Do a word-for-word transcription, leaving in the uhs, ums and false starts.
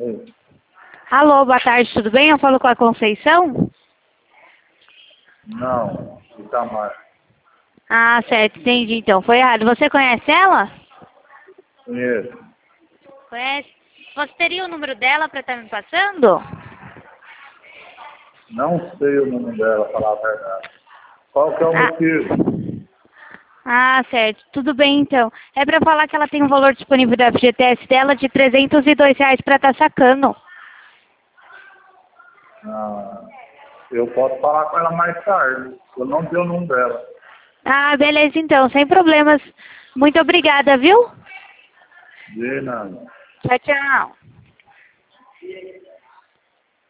Oi. Alô, boa tarde, tudo bem? Eu falo com a Conceição? Não, Itamar. Ah, certo, entendi então. Foi errado. Você conhece ela? Conheço. Conhece? Você teria o número dela para estar me passando? Não sei o nome dela, falar a verdade. Qual que é o Ah. motivo? Ah, certo. Tudo bem, então. É para falar que ela tem um valor disponível da F G T S dela de trezentos e dois reais para estar sacando. Ah, eu posso falar com ela mais tarde. Eu não tenho o nome dela. Ah, beleza, então. Sem problemas. Muito obrigada, viu? De nada. Tchau, tchau.